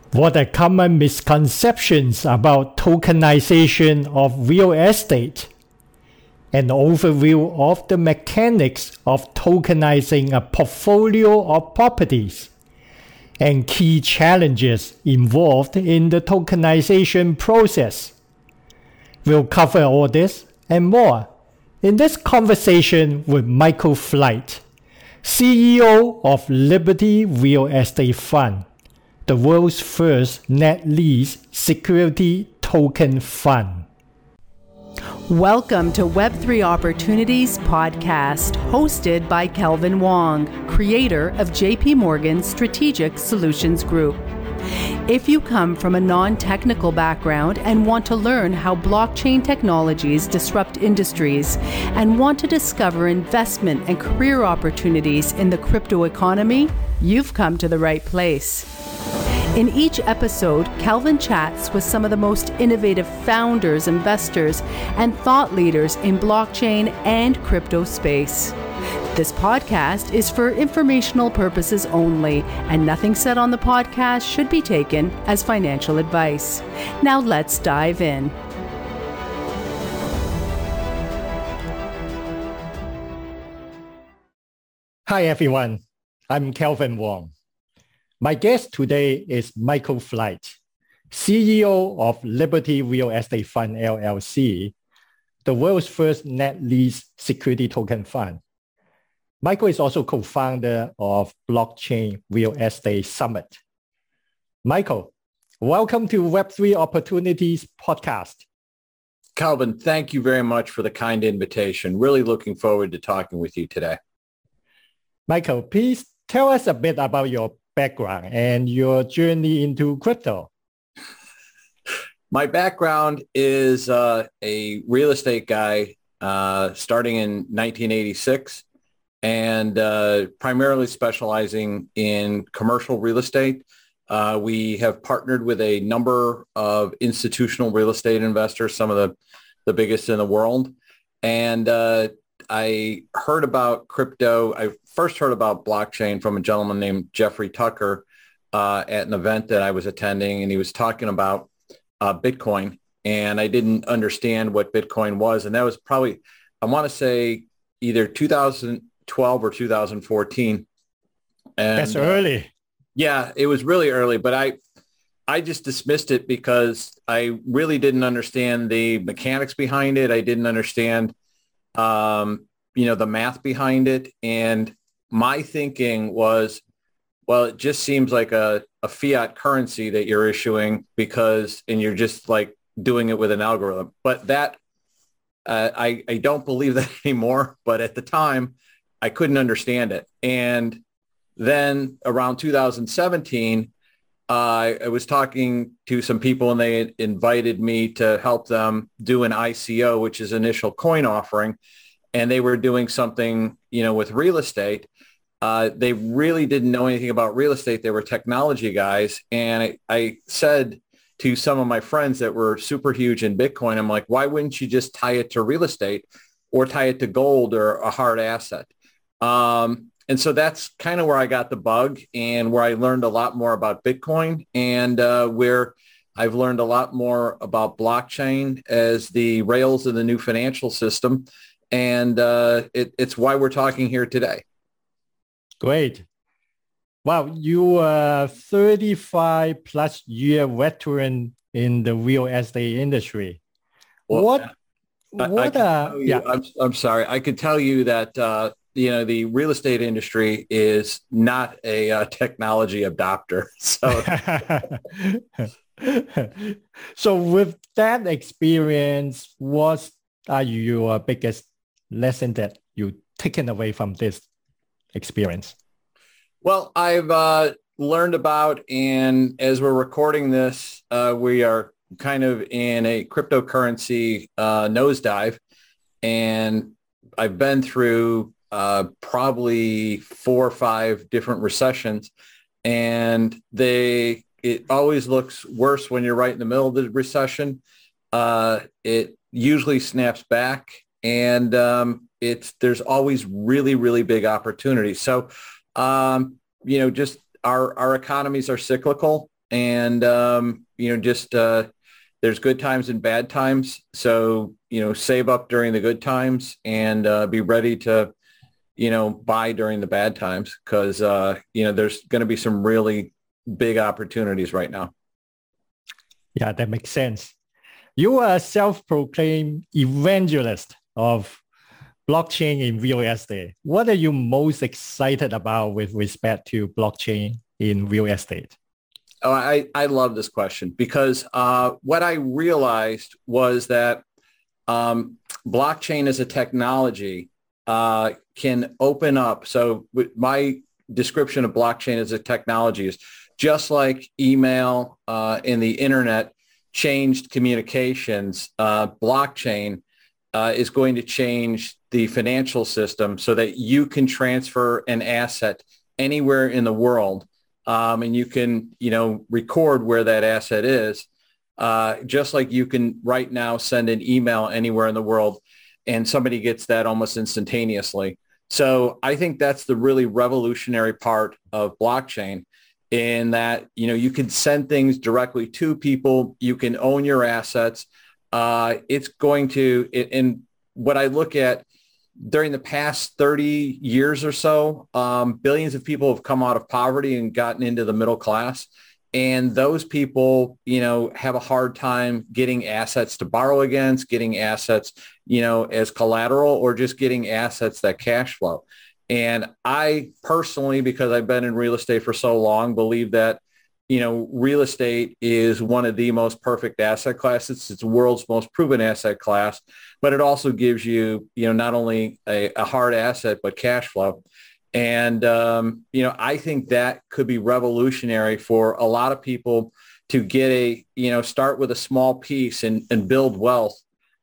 What are common misconceptions about tokenization of real estate? An overview of the mechanics of tokenizing a portfolio of properties and key challenges involved in the tokenization process. We'll cover all this and more in this conversation with Michael Flight, CEO of Liberty Real Estate Fund, the world's first net lease security token fund. Welcome to Web3 Opportunities podcast, hosted by Kelvin Wong, creator of JP Morgan Strategic Solutions Group. If you come from a non-technical background and want to learn how blockchain technologies disrupt industries and want to discover investment and career opportunities in the crypto economy, you've come to the right place. In each episode, Kelvin chats with some of the most innovative founders, investors, and thought leaders in blockchain and crypto space. This podcast is for informational purposes only, and nothing said on the podcast should be taken as financial advice. Now let's dive in. Hi everyone, I'm Kelvin Wong. My guest today is Michael Flight, CEO of Liberty Real Estate Fund LLC, the world's first net lease security token fund. Michael is also co-founder of Blockchain Real Estate Summit. Michael, welcome to Web3 Opportunities podcast. Calvin, thank you very much for the kind invitation. Really looking forward to talking with you today. Michael, please tell us a bit about your background and your journey into crypto. My background is a real estate guy starting in 1986 and primarily specializing in commercial real estate. We have partnered with a number of institutional real estate investors, some of the biggest in the world. And I heard about crypto. I first heard about blockchain from a gentleman named Jeffrey Tucker at an event that I was attending, and he was talking about Bitcoin, and I didn't understand what Bitcoin was. And that was probably, I want to say, either 2012 or 2014. And, that's early. Yeah, it was really early, but I just dismissed it because I really didn't understand the mechanics behind it. I didn't understand the math behind it. And my thinking was, well, it just seems like a fiat currency that you're issuing and you're just like doing it with an algorithm. But that, I don't believe that anymore. But at the time, I couldn't understand it. And then around 2017, I was talking to some people and they invited me to help them do an ICO, which is initial coin offering. And they were doing something, with real estate. They really didn't know anything about real estate. They were technology guys. And I said to some of my friends that were super huge in Bitcoin, I'm like, why wouldn't you just tie it to real estate or tie it to gold or a hard asset? And so that's kind of where I got the bug and where I learned a lot more about Bitcoin and where I've learned a lot more about blockchain as the rails of the new financial system. And it's why we're talking here today. Great. Wow, you are 35 plus year veteran in the real estate industry. Well, I'm sorry. I could tell you that, the real estate industry is not a technology adopter. So, so with that experience, what are your biggest lesson that you taken away from this experience? Well, I've learned about, and as we're recording this, we are kind of in a cryptocurrency nosedive, and I've been through probably 4 or 5 different recessions, and it always looks worse when you're right in the middle of the recession. It usually snaps back, and there's always really, really big opportunities. So, just our economies are cyclical, and just there's good times and bad times. So save up during the good times and be ready to buy during the bad times, because there's going to be some really big opportunities right now. Yeah, that makes sense. You are a self-proclaimed evangelist of blockchain in real estate. What are you most excited about with respect to blockchain in real estate? Oh, I love this question, because what I realized was that blockchain as a technology can open up. So my description of blockchain as a technology is just like email and the internet changed communications. Blockchain is going to change the financial system so that you can transfer an asset anywhere in the world, and you can, record where that asset is, just like you can right now send an email anywhere in the world and somebody gets that almost instantaneously. So I think that's the really revolutionary part of blockchain, in that, you can send things directly to people. You can own your assets. It's going to, and what I look at during the past 30 years or so, billions of people have come out of poverty and gotten into the middle class. And those people, have a hard time getting assets to borrow against, getting assets, as collateral, or just getting assets that cash flow. And I personally, because I've been in real estate for so long, believe that, real estate is one of the most perfect asset classes. It's the world's most proven asset class, but it also gives you, not only a hard asset, but cash flow. And, I think that could be revolutionary for a lot of people to get start with a small piece and build wealth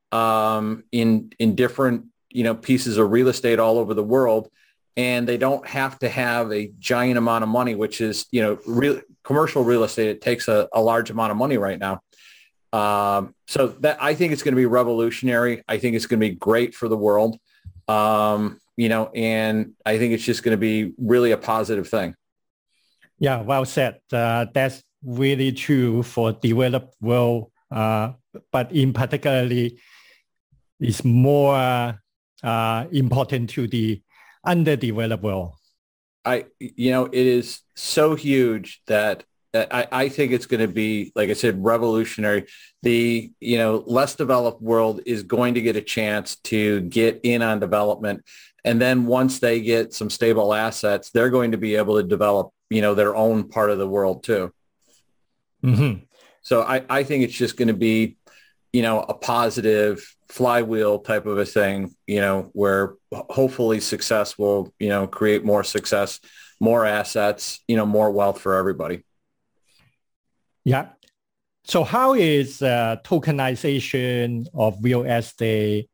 in different, pieces of real estate all over the world. And they don't have to have a giant amount of money, which is, commercial real estate. It takes a large amount of money right now. So that, I think it's going to be revolutionary. I think it's going to be great for the world. And I think it's just going to be really a positive thing. Yeah, well said. That's really true for developed world, but in particularly, it's more important to the underdeveloped world. It is so huge that I think it's going to be, like I said, revolutionary. The, less developed world is going to get a chance to get in on development. And then once they get some stable assets, they're going to be able to develop, their own part of the world too. Mm-hmm. So I think it's just going to be, a positive flywheel type of a thing, where hopefully success will, create more success, more assets, more wealth for everybody. Yeah. So how is tokenization of real estate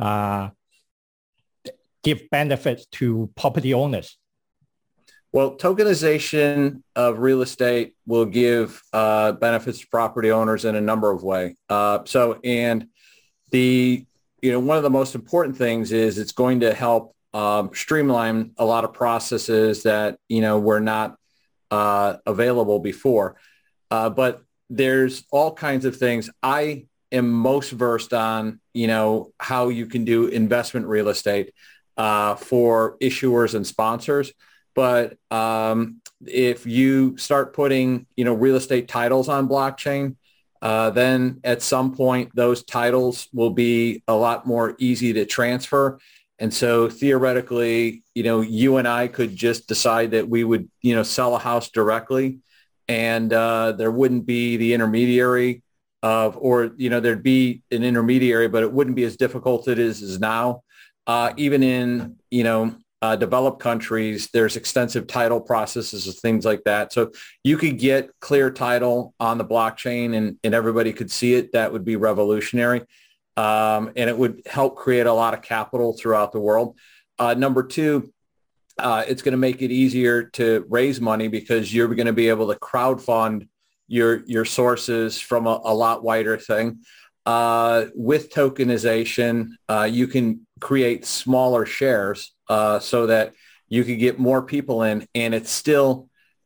give benefits to property owners? Well, tokenization of real estate will give benefits to property owners in a number of ways. And the, one of the most important things is it's going to help streamline a lot of processes that, were not available before. But there's all kinds of things. I am most versed on, how you can do investment real estate for issuers and sponsors. But if you start putting, real estate titles on blockchain, then at some point those titles will be a lot more easy to transfer. And so theoretically, you and I could just decide that we would, sell a house directly, and there wouldn't be the intermediary there'd be an intermediary, but it wouldn't be as difficult as now. Even in, developed countries, there's extensive title processes and things like that. So you could get clear title on the blockchain and everybody could see it. That would be revolutionary. And it would help create a lot of capital throughout the world. Number two, it's going to make it easier to raise money, because you're going to be able to crowdfund your sources from a lot wider thing. With tokenization, you can create smaller shares so that you could get more people in, and it's still,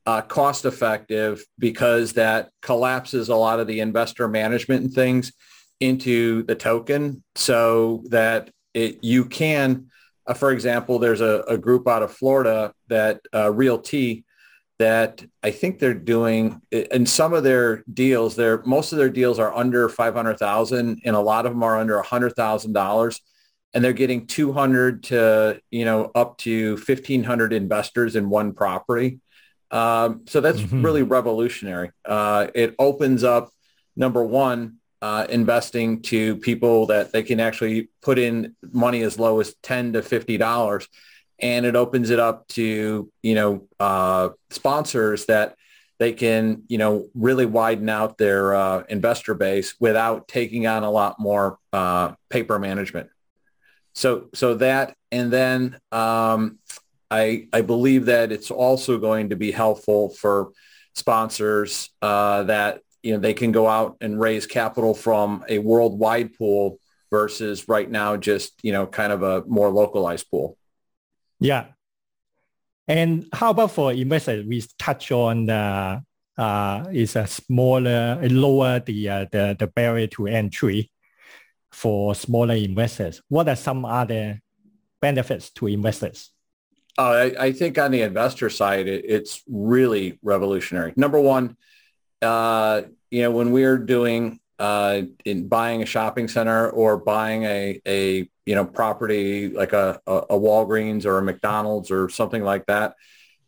cost effective because that collapses a lot of the investor management and things into the token so that you can, for example, there's a group out of Florida that Realty that I think they're doing in some of their deals. Most of their deals are under 500,000 and a lot of them are under $100,000. And they're getting 200 to, up to 1,500 investors in one property. So that's really revolutionary. It opens up, number one, investing to people that they can actually put in money as low as $10 to $50. And it opens it up to, sponsors that they can, really widen out their investor base without taking on a lot more paper management. So that, and then I believe that it's also going to be helpful for sponsors that, they can go out and raise capital from a worldwide pool versus right now just, kind of a more localized pool. Yeah. And how about for investors? We touch on the is a smaller, lower the barrier to entry for smaller investors. What are some other benefits to investors? I think on the investor side, it's really revolutionary. Number one, when we're doing in buying a shopping center or buying a property like a Walgreens or a McDonald's or something like that,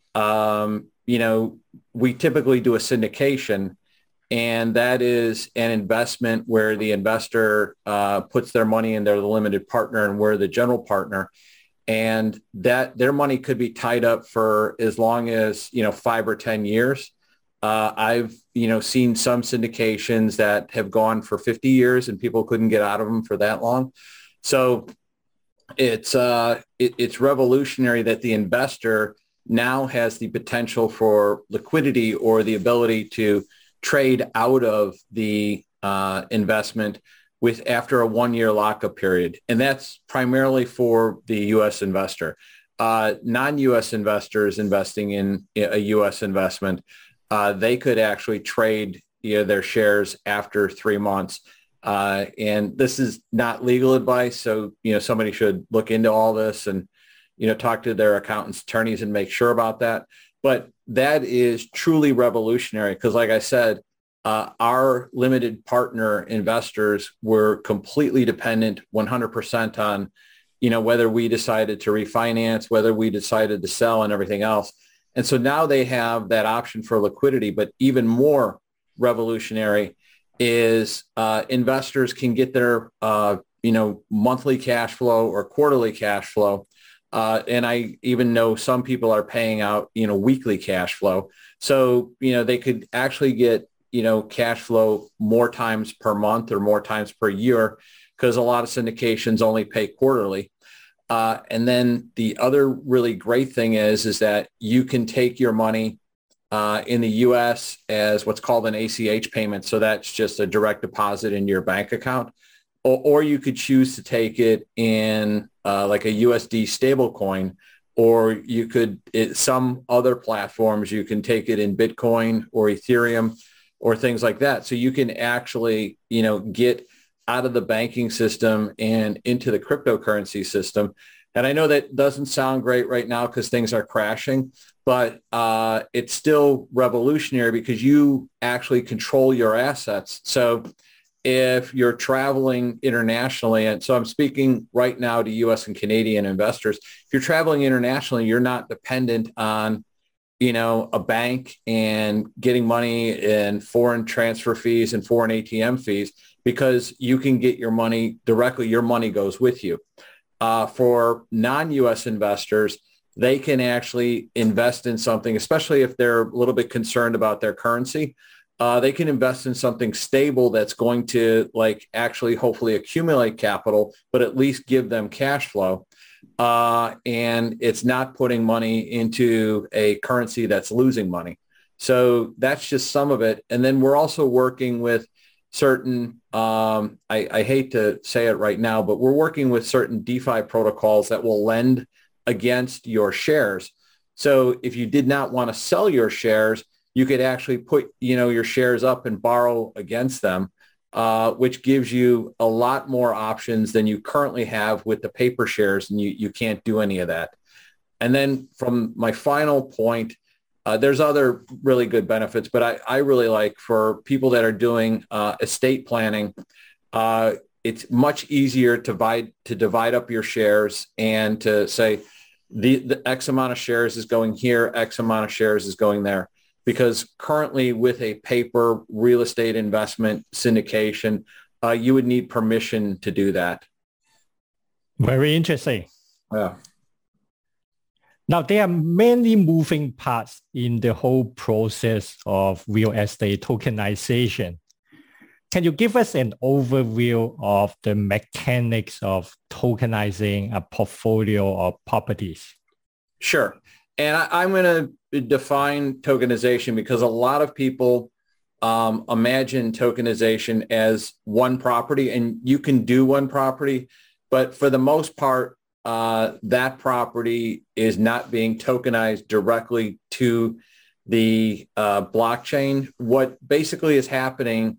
we typically do a syndication, and that is an investment where the investor puts their money in, they're the limited partner and we're the general partner. And that their money could be tied up for as long as, 5 or 10 years. I've, seen some syndications that have gone for 50 years and people couldn't get out of them for that long. So it's revolutionary that the investor now has the potential for liquidity or the ability to trade out of the investment with after a 1-year lockup period. And that's primarily for the U.S. investor. Non-U.S. investors investing in a U.S. investment, they could actually trade their shares after 3 months. And this is not legal advice. So, somebody should look into all this and, talk to their accountants, attorneys, and make sure about that. But that is truly revolutionary because, like I said, our limited partner investors were completely dependent 100% on, whether we decided to refinance, whether we decided to sell and everything else. And so now they have that option for liquidity, but even more revolutionary is investors can get their, monthly cash flow or quarterly cash flow. And I even know some people are paying out, weekly cash flow. So, they could actually get, cash flow more times per month or more times per year because a lot of syndications only pay quarterly. And then the other really great thing is that you can take your money in the U.S. as what's called an ACH payment. So that's just a direct deposit in your bank account. Or you could choose to take it in like a USD stablecoin, or you could, some other platforms, you can take it in Bitcoin or Ethereum or things like that. So you can actually, get out of the banking system and into the cryptocurrency system. And I know that doesn't sound great right now because things are crashing, but it's still revolutionary because you actually control your assets. So if you're traveling internationally, and so I'm speaking right now to U.S. and Canadian investors, if you're traveling internationally, you're not dependent on a bank and getting money in foreign transfer fees and foreign ATM fees because you can get your money directly. Your money goes with you. For non-U.S. investors, they can actually invest in something, especially if they're a little bit concerned about their currency. They can invest in something stable that's going to actually hopefully accumulate capital, but at least give them cash flow. And it's not putting money into a currency that's losing money. So that's just some of it. And then we're also working with certain, I hate to say it right now, but we're working with certain DeFi protocols that will lend against your shares. So if you did not want to sell your shares, you could actually put, your shares up and borrow against them, which gives you a lot more options than you currently have with the paper shares, and you can't do any of that. And then from my final point, there's other really good benefits, but I really like for people that are doing estate planning, it's much easier to divide up your shares and to say the X amount of shares is going here, X amount of shares is going there. Because currently with a paper real estate investment syndication, you would need permission to do that. Very interesting. Yeah. Now, there are many moving parts in the whole process of real estate tokenization. Can you give us an overview of the mechanics of tokenizing a portfolio of properties? Sure. And I'm going to define tokenization because a lot of people imagine tokenization as one property, and you can do one property, but for the most part, that property is not being tokenized directly to the blockchain. What basically is happening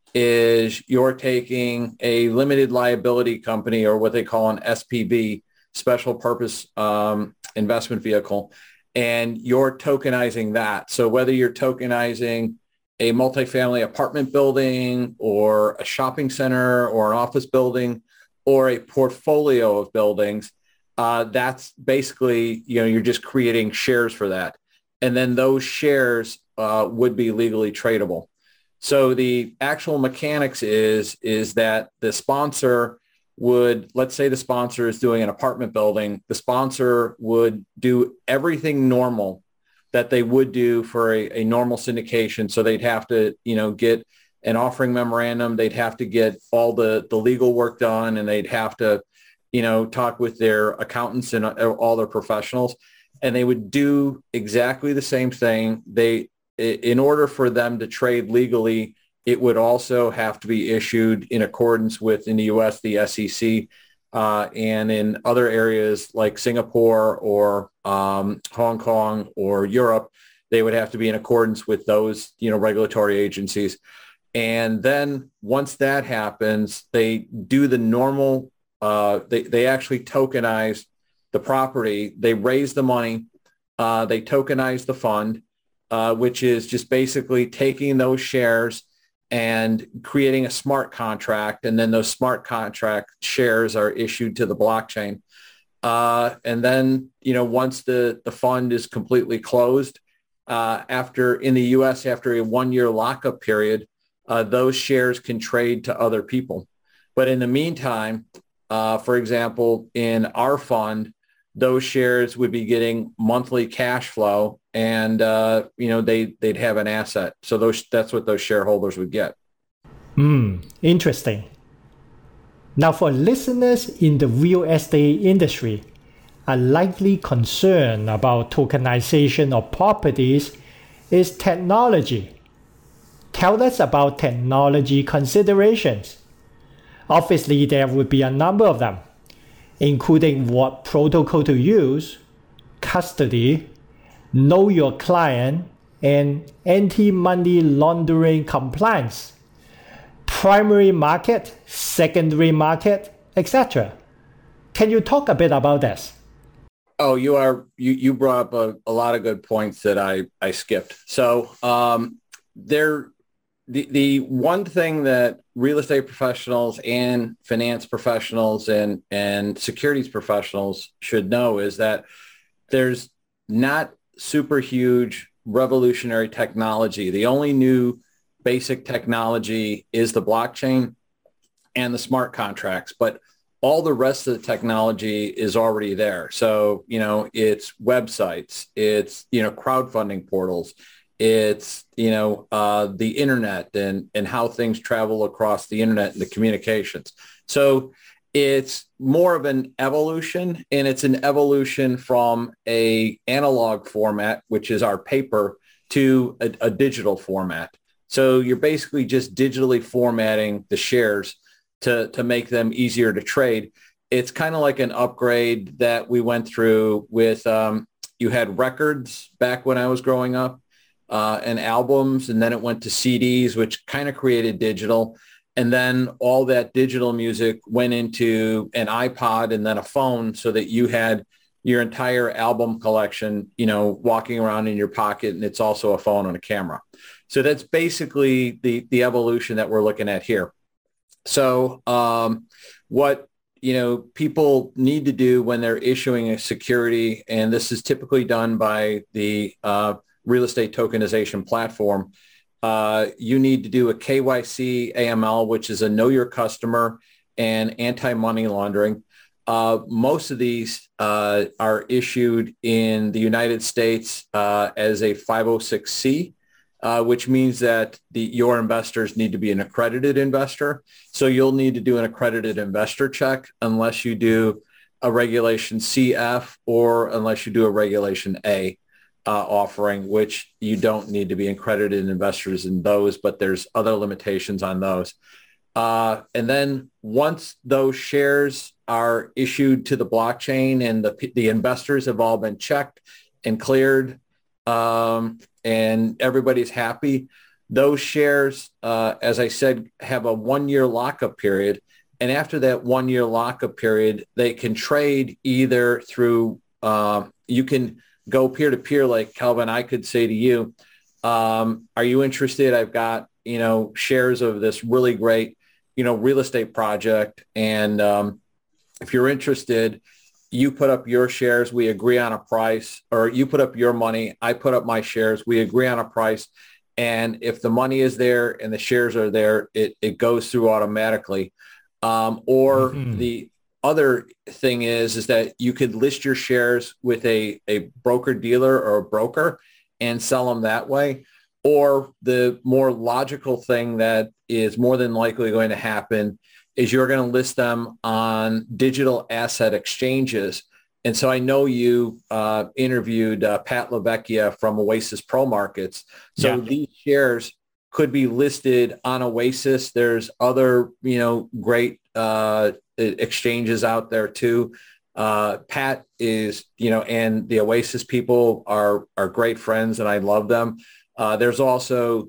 is you're taking a limited liability company, or what they call an SPV, special purpose investment vehicle, and you're tokenizing that. So whether you're tokenizing a multifamily apartment building or a shopping center or an office building or a portfolio of buildings, that's basically, you're just creating shares for that. And then those shares would be legally tradable. So the actual mechanics is that the sponsor would, let's say the sponsor is doing an apartment building, the sponsor would do everything normal that they would do for a normal syndication. So they'd have to, get an offering memorandum, they'd have to get all the legal work done, and they'd have to, talk with their accountants and all their professionals, and they would do exactly the same thing. In order for them to trade legally, it would also have to be issued in accordance with, in the U.S., the SEC, and in other areas like Singapore or Hong Kong or Europe, they would have to be in accordance with those, regulatory agencies. And then once that happens, they do the normal, they actually tokenize the property. They raise the money. They tokenize the fund, which is just basically taking those shares and creating a smart contract. And then those smart contract shares are issued to the blockchain. And then, once the fund is completely closed, in the U.S., after a 1-year lockup period, those shares can trade to other people. But in the meantime, for example, in our fund, those shares would be getting monthly cash flow, and they'd have an asset. So that's what those shareholders would get. Interesting. Now, for listeners in the real estate industry, a likely concern about tokenization of properties is technology. Tell us about technology considerations. Obviously, there would be a number of them, including what protocol to use, custody, know your client, and anti-money laundering compliance, primary market, secondary market, etc. Can you talk a bit about this? Oh, you brought up a lot of good points that I skipped. So the one thing that real estate professionals and finance professionals and securities professionals should know is that there's not super huge revolutionary technology. The only new basic technology is the blockchain and the smart contracts, but all the rest of the technology is already there. So, it's websites, it's, crowdfunding portals, it's, the internet and how things travel across the internet and the communications. So it's more of an evolution, and it's an evolution from a analog format, which is our paper, to a digital format. So you're basically just digitally formatting the shares to make them easier to trade. It's kind of like an upgrade that we went through with you had records back when I was growing up, and albums, and then it went to CDs, which kind of created digital. And then all that digital music went into an iPod and then a phone, so that you had your entire album collection, walking around in your pocket, and it's also a phone and a camera. So that's basically the evolution that we're looking at here. So what people need to do when they're issuing a security, and this is typically done by the real estate tokenization platform, you need to do a KYC AML, which is a know your customer and anti-money laundering. Most of these are issued in the United States as a 506C, which means that your investors need to be an accredited investor. So you'll need to do an accredited investor check unless you do a Regulation CF or unless you do a Regulation A offering, which you don't need to be accredited investors in those, but there's other limitations on those. And then once those shares are issued to the blockchain and the investors have all been checked and cleared, and everybody's happy, those shares, as I said, have a 1-year lockup period. And after that 1-year lockup period, they can trade either through, you can go peer-to-peer, like Kelvin, I could say to you, are you interested? I've got, shares of this really great, real estate project. And if you're interested, you put up your shares, we agree on a price, or you put up your money, I put up my shares, we agree on a price. And if the money is there and the shares are there, it goes through automatically. The other thing is that you could list your shares with a broker dealer or a broker and sell them that way. Or the more logical thing that is more than likely going to happen is you're going to list them on digital asset exchanges. And so I know you interviewed Pat LaVecchia from Oasis Pro Markets. So these shares could be listed on Oasis. There's other, great exchanges out there too. Pat is, and the Oasis people are great friends, and I love them. There's also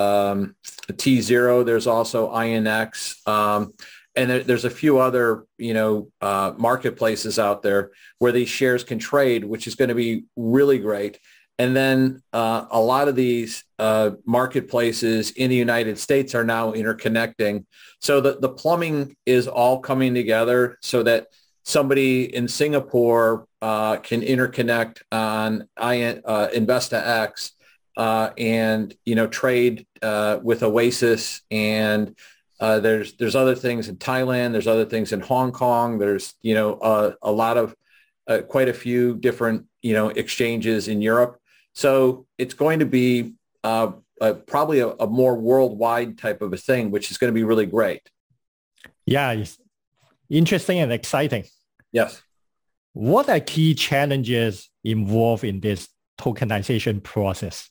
T0. There's also INX. And there's a few other, marketplaces out there where these shares can trade, which is going to be really great. And then a lot of these marketplaces in the United States are now interconnecting. So the plumbing is all coming together so that somebody in Singapore can interconnect on InvestaX and, trade with Oasis. And there's other things in Thailand. There's other things in Hong Kong. There's, a lot of quite a few different, exchanges in Europe. So it's going to be probably a more worldwide type of a thing, which is going to be really great. Yeah, it's interesting and exciting. Yes. What are key challenges involved in this tokenization process?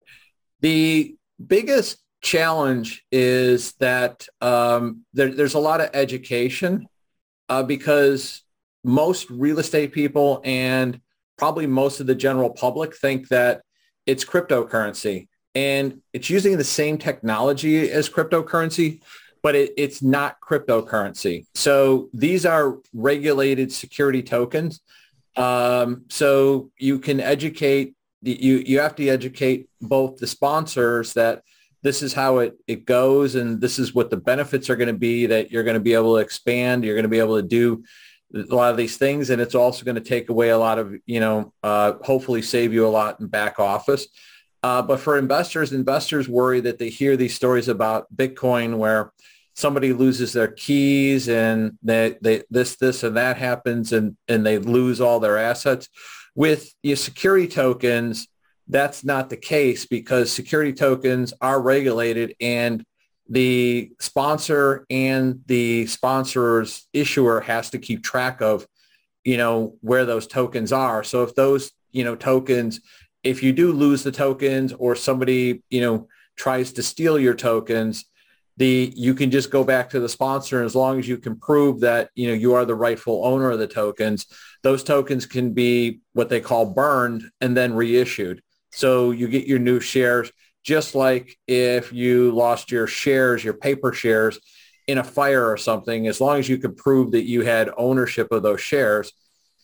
The biggest challenge is that there's a lot of education because most real estate people and probably most of the general public think that it's cryptocurrency, and it's using the same technology as cryptocurrency, but it's not cryptocurrency. So these are regulated security tokens. So you can educate, you have to educate both the sponsors that this is how it goes, and this is what the benefits are going to be, that you're going to be able to expand, you're going to be able to do a lot of these things, and it's also going to take away a lot of, hopefully save you a lot in back office. But for investors worry that they hear these stories about Bitcoin where somebody loses their keys and this and that happens and they lose all their assets. With your security tokens, that's not the case because security tokens are regulated, and the sponsor and the sponsor's issuer has to keep track of, where those tokens are. So if those, tokens, if you do lose the tokens or somebody, tries to steal your tokens, you can just go back to the sponsor, and as long as you can prove that, you are the rightful owner of the tokens, those tokens can be what they call burned and then reissued. So you get your new shares, just like if you lost your shares, your paper shares in a fire or something. As long as you could prove that you had ownership of those shares,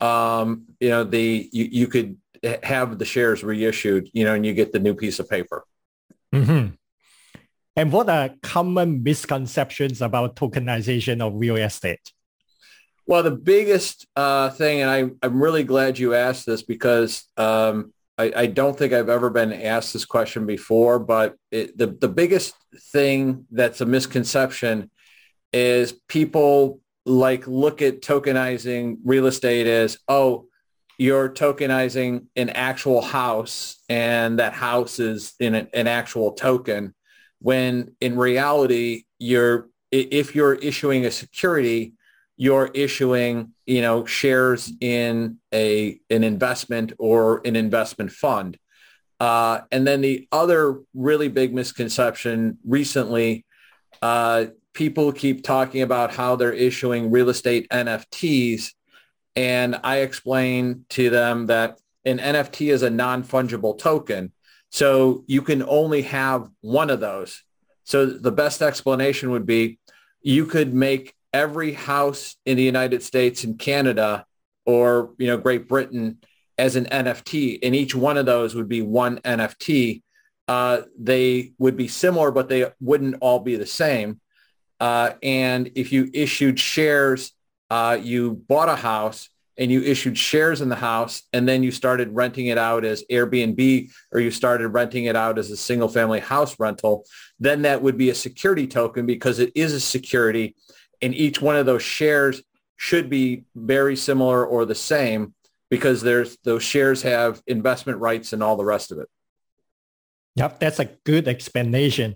you could have the shares reissued, and you get the new piece of paper. Mm-hmm. And what are common misconceptions about tokenization of real estate? Well, the biggest thing, and I'm really glad you asked this, because I don't think I've ever been asked this question before, but the biggest thing that's a misconception is people look at tokenizing real estate as, oh, you're tokenizing an actual house and that house is in an actual token, when in reality, if you're issuing a security, you're issuing, shares in an investment or an investment fund. And then the other really big misconception recently, people keep talking about how they're issuing real estate NFTs. And I explain to them that an NFT is a non-fungible token. So you can only have one of those. So the best explanation would be, you could make every house in the United States and Canada, or, Great Britain, as an NFT, and each one of those would be one NFT. They would be similar, but they wouldn't all be the same. And if you issued shares, you bought a house and you issued shares in the house, and then you started renting it out as Airbnb, or you started renting it out as a single family house rental, then that would be a security token, because it is a security, and each one of those shares should be very similar or the same, because those shares have investment rights and all the rest of it. Yep, that's a good explanation.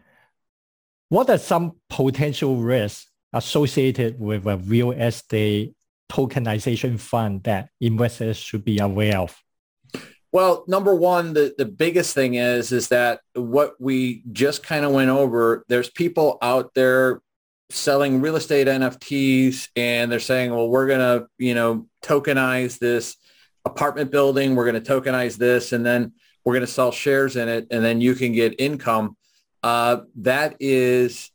What are some potential risks associated with a real estate tokenization fund that investors should be aware of? Well, number one, the biggest thing is that what we just kind of went over, there's people out there selling real estate NFTs, and they're saying, well, we're going to, tokenize this apartment building. We're going to tokenize this, and then we're going to sell shares in it, and then you can get income. That is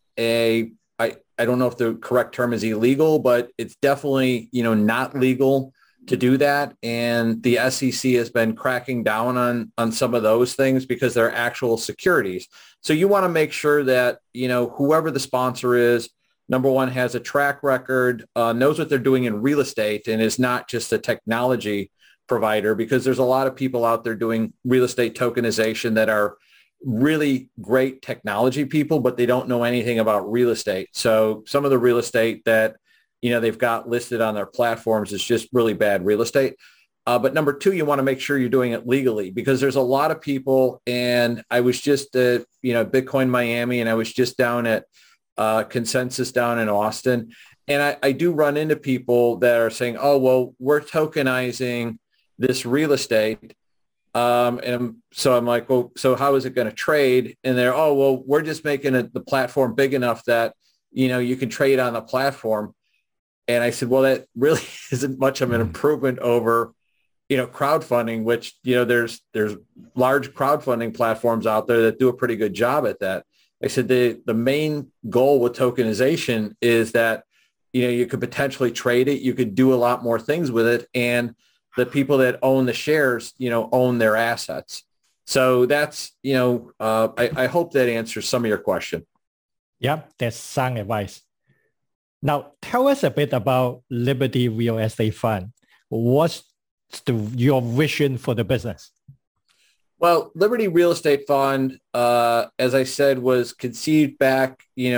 I don't know if the correct term is illegal, but it's definitely, not legal to do that. And the SEC has been cracking down on some of those things, because they're actual securities. So you want to make sure that, whoever the sponsor is, number one, has a track record, knows what they're doing in real estate, and is not just a technology provider, because there's a lot of people out there doing real estate tokenization that are really great technology people, but they don't know anything about real estate. So some of the real estate that, they've got listed on their platforms is just really bad real estate. But number two, you want to make sure you're doing it legally, because there's a lot of people, and I was just at, Bitcoin Miami, and I was just down at Consensus down in Austin. And I do run into people that are saying, oh, well, we're tokenizing this real estate. And so I'm like, well, so how is it going to trade? And they're, oh, well, we're just making the platform big enough that, you can trade on the platform. And I said, well, that really isn't much of an improvement over, crowdfunding, which, there's large crowdfunding platforms out there that do a pretty good job at that. I said, the main goal with tokenization is that, you could potentially trade it. You could do a lot more things with it. And the people that own the shares, own their assets. So that's, I hope that answers some of your question. Yep, that's sound advice. Now, tell us a bit about Liberty Real Estate Fund. What's your vision for the business? Well, Liberty Real Estate Fund, as I said, was conceived back,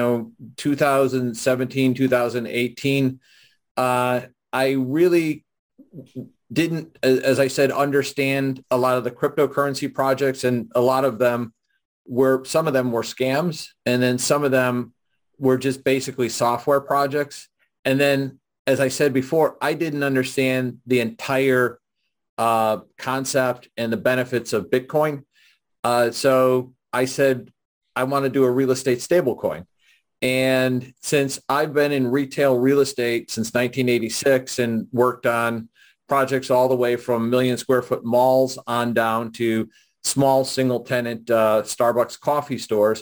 2017, 2018. I really didn't, as I said, understand a lot of the cryptocurrency projects, and a lot of them some of them were scams, and then some of them were just basically software projects. And then, as I said before, I didn't understand the entire concept and the benefits of Bitcoin. So I said, I want to do a real estate stablecoin. And since I've been in retail real estate since 1986 and worked on projects all the way from million square foot malls on down to small single tenant Starbucks coffee stores,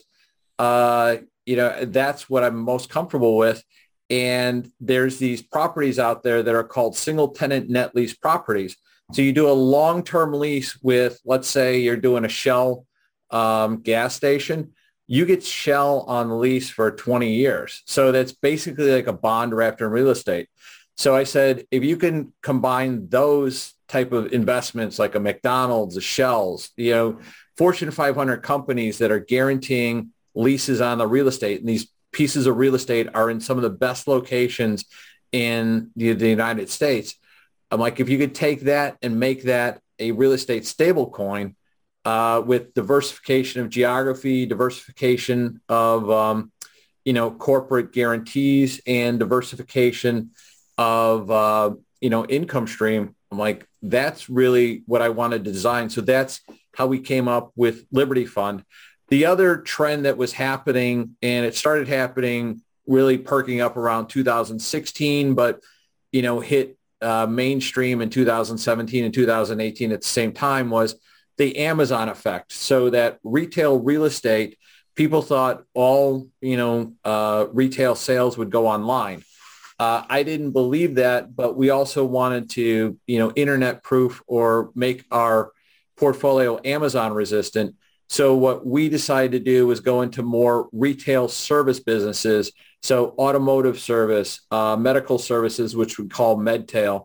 that's what I'm most comfortable with. And there's these properties out there that are called single tenant net lease properties. So you do a long-term lease with, let's say you're doing a Shell gas station. You get Shell on lease for 20 years. So that's basically like a bond wrapped in real estate. So I said, if you can combine those type of investments like a McDonald's, a Shell's, Fortune 500 companies that are guaranteeing leases on the real estate, and these pieces of real estate are in some of the best locations in the United States. I'm like, if you could take that and make that a real estate stable coin with diversification of geography, diversification of, corporate guarantees and diversification of, income stream, I'm like, that's really what I wanted to design. So that's how we came up with Liberty Fund. The other trend that was happening, and it started happening really perking up around 2016, but, hit mainstream in 2017 and 2018 at the same time, was the Amazon effect. So that retail real estate, people thought all, retail sales would go online. I didn't believe that, but we also wanted to, internet proof or make our portfolio Amazon resistant. So what we decided to do was go into more retail service businesses. So automotive service, medical services, which we call MedTail,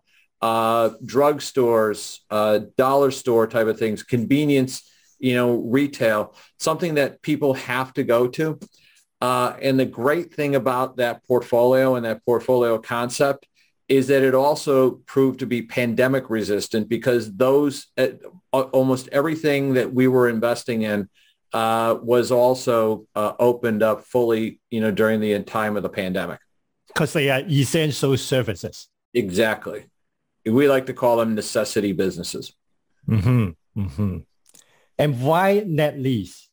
drugstores, dollar store type of things, convenience, retail, something that people have to go to. And the great thing about that portfolio and that portfolio concept is that it also proved to be pandemic resistant, because almost everything that we were investing in was also opened up fully, during the time of the pandemic. Because they are essential services. Exactly. We like to call them necessity businesses. Mm-hmm. Mm-hmm. And why net lease?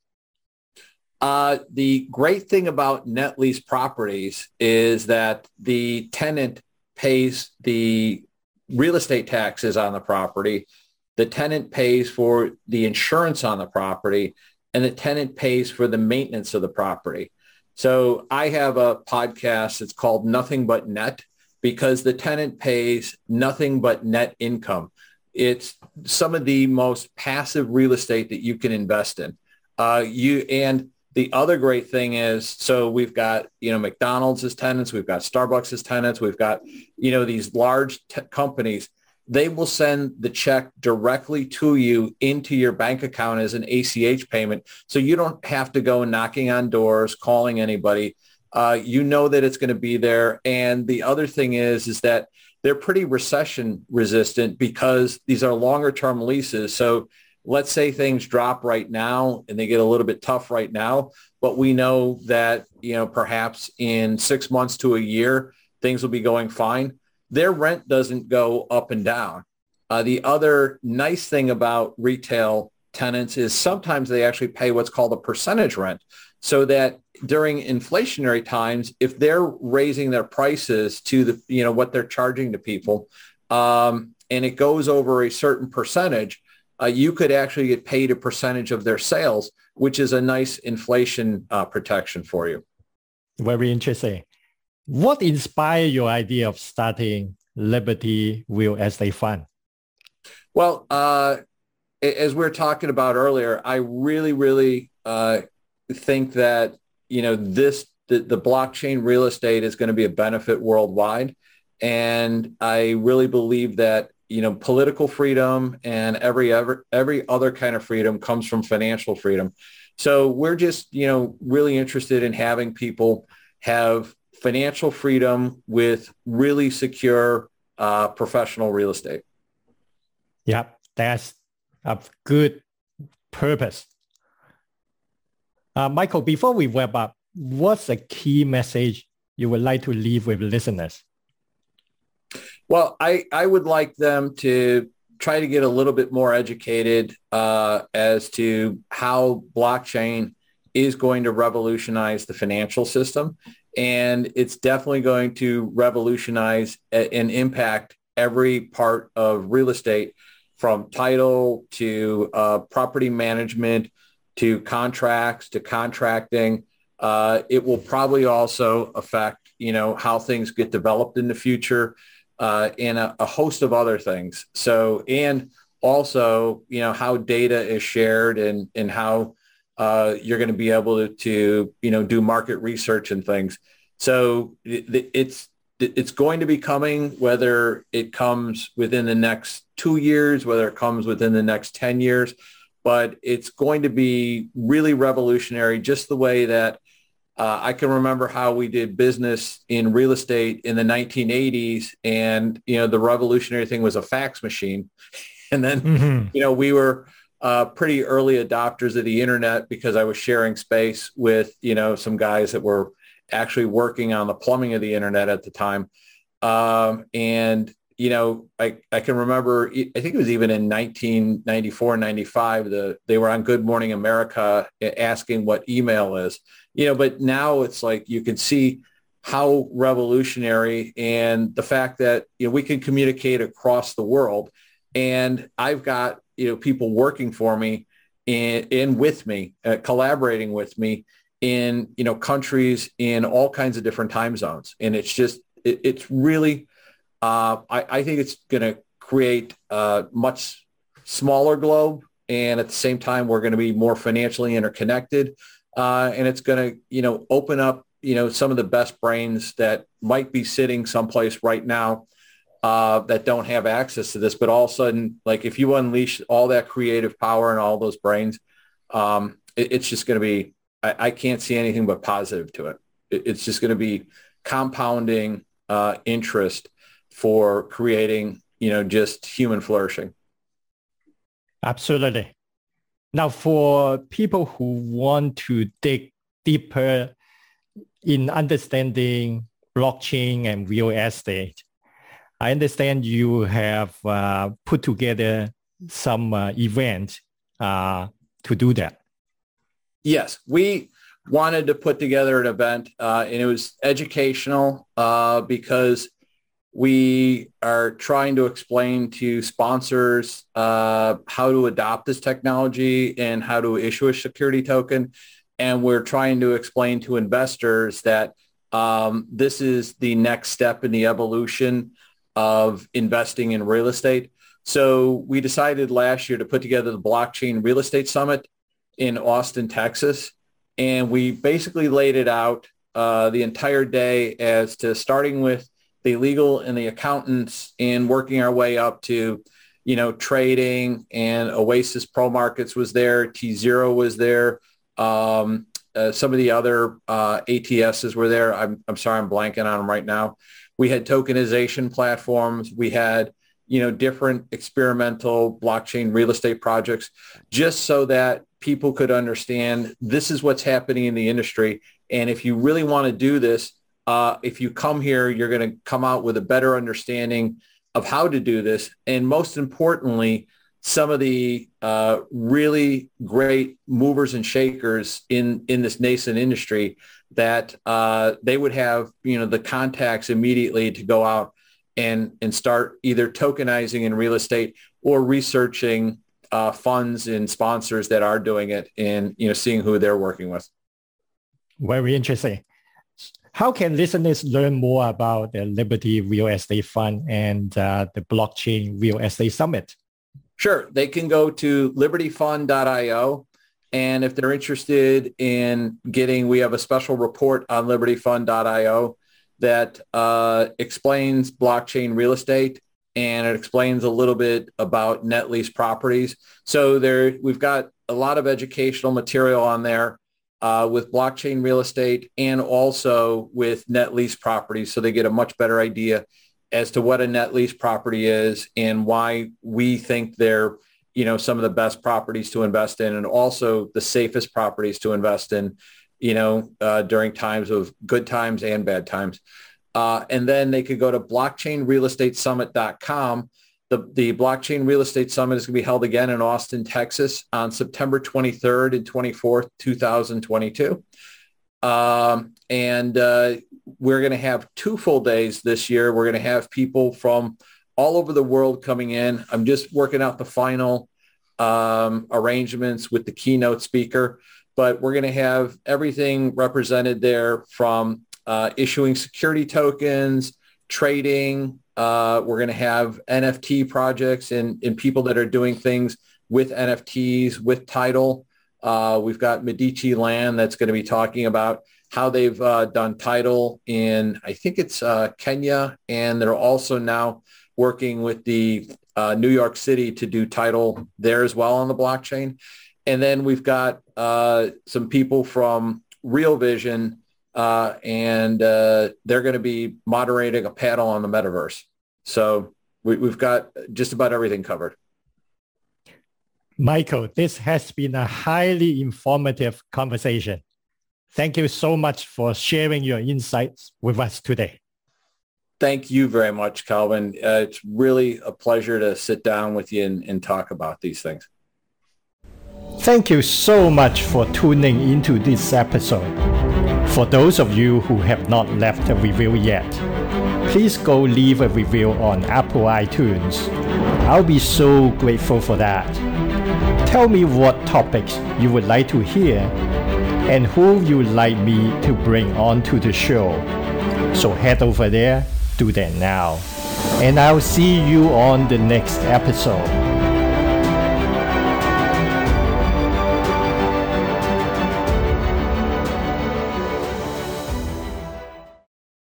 The great thing about net lease properties is that the tenant pays the real estate taxes on the property, the tenant pays for the insurance on the property, and the tenant pays for the maintenance of the property. So I have a podcast. It's called Nothing But Net, because the tenant pays nothing but net income. It's some of the most passive real estate that you can invest in. And the other great thing is, so we've got, McDonald's as tenants, we've got Starbucks as tenants, we've got, these large companies. They will send the check directly to you into your bank account as an ACH payment. So you don't have to go knocking on doors, calling anybody. You know that it's going to be there. And the other thing is that they're pretty recession resistant, because these are longer term leases. So let's say things drop right now and they get a little bit tough right now, but we know that, perhaps in 6 months to a year, things will be going fine. Their rent doesn't go up and down. The other nice thing about retail tenants is sometimes they actually pay what's called a percentage rent, so that during inflationary times, if they're raising their prices to the, what they're charging to people, and it goes over a certain percentage, you could actually get paid a percentage of their sales, which is a nice inflation protection for you. Very interesting. What inspired your idea of starting Liberty Real Estate Fund? Well, as we were talking about earlier, I really, really think that, the blockchain real estate is going to be a benefit worldwide. And I really believe that, political freedom and every other kind of freedom comes from financial freedom. So we're just, really interested in having people have financial freedom with really secure professional real estate. Yep, that's a good purpose. Michael, before we wrap up, what's a key message you would like to leave with listeners? Well, I would like them to try to get a little bit more educated as to how blockchain is going to revolutionize the financial system. And it's definitely going to revolutionize and impact every part of real estate, from title to property management to contracts to contracting. It will probably also affect, how things get developed in the future, and a host of other things. So, and also, how data is shared and how you're going to be able to do market research and things. So it's going to be coming, whether it comes within the next 2 years, whether it comes within the next 10 years, but it's going to be really revolutionary, just the way that I can remember how we did business in real estate in the 1980s. And, the revolutionary thing was a fax machine. And then, we were pretty early adopters of the internet, because I was sharing space with, some guys that were actually working on the plumbing of the internet at the time. And, I can remember, I think it was even in 1994, 95, they were on Good Morning America asking what email is, but now it's like you can see how revolutionary, and the fact that, we can communicate across the world. And I've got, people working for me and with me, collaborating with me in, countries in all kinds of different time zones. And it's just, it's really, I think it's going to create a much smaller globe. And at the same time, we're going to be more financially interconnected. And it's going to, open up, some of the best brains that might be sitting someplace right now that don't have access to this. But all of a sudden, like, if you unleash all that creative power and all those brains, it's just going to be, I can't see anything but positive to it. It's just going to be compounding interest for creating, just human flourishing. Absolutely. Now, for people who want to dig deeper in understanding blockchain and real estate, I understand you have put together some event to do that. Yes, we wanted to put together an event, and it was educational because we are trying to explain to sponsors how to adopt this technology and how to issue a security token. And we're trying to explain to investors that this is the next step in the evolution of investing in real estate. So we decided last year to put together the Blockchain Real Estate Summit in Austin, Texas. And we basically laid it out the entire day as to starting with the legal and the accountants and working our way up to, trading, and Oasis Pro Markets was there. T0 was there. Some of the other ATSs were there. I'm sorry, I'm blanking on them right now. We had tokenization platforms. We had, different experimental blockchain real estate projects, just so that people could understand this is what's happening in the industry. And if you really want to do this, if you come here, you're going to come out with a better understanding of how to do this. And most importantly, some of the really great movers and shakers in this nascent industry, that they would have, the contacts immediately to go out and start either tokenizing in real estate or researching funds and sponsors that are doing it, and, seeing who they're working with. Very interesting. How can listeners learn more about the Liberty Real Estate Fund and the Blockchain Real Estate Summit? Sure. They can go to libertyfund.io. And if they're interested in we have a special report on libertyfund.io that explains blockchain real estate, and it explains a little bit about net lease properties. So we've got a lot of educational material on there with blockchain real estate and also with net lease properties. So they get a much better idea as to what a net lease property is and why we think they're, some of the best properties to invest in, and also the safest properties to invest in, during times of good times and bad times. And then they could go to blockchainrealestatesummit.com, The Blockchain Real Estate Summit is going to be held again in Austin, Texas on September 23rd and 24th, 2022. We're going to have 2 full days this year. We're going to have people from all over the world coming in. I'm just working out the final arrangements with the keynote speaker, but we're going to have everything represented there from issuing security tokens, trading. We're going to have NFT projects and people that are doing things with NFTs, with title. We've got Medici Land that's going to be talking about how they've done title in, I think it's Kenya, and they're also now working with the New York City to do title there as well on the blockchain. And then we've got some people from Real Vision, and they're going to be moderating a panel on the metaverse. So we've got just about everything covered. Michael, this has been a highly informative conversation. Thank you so much for sharing your insights with us today. Thank you very much, Calvin. It's really a pleasure to sit down with you and talk about these things. Thank you so much for tuning into this episode. For those of you who have not left a review yet, please go leave a review on Apple iTunes. I'll be so grateful for that. Tell me what topics you would like to hear and who you would like me to bring onto the show. So head over there, do that now. And I'll see you on the next episode.